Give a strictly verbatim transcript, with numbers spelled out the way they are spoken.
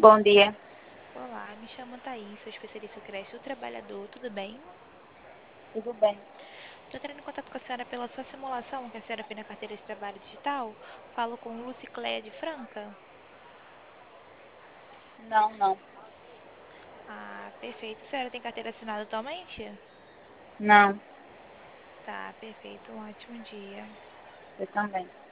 Bom dia, Olá, me chamo Thaís, sou especialista em creche do trabalhador, tudo bem? tudo bem? Estou entrando em contato com a senhora pela sua simulação que a senhora fez na carteira de trabalho digital. Falo com Lucicléia de Franca. Não, não, Ah, perfeito. A senhora tem carteira assinada atualmente? não, Tá, perfeito. Um ótimo dia. eu também.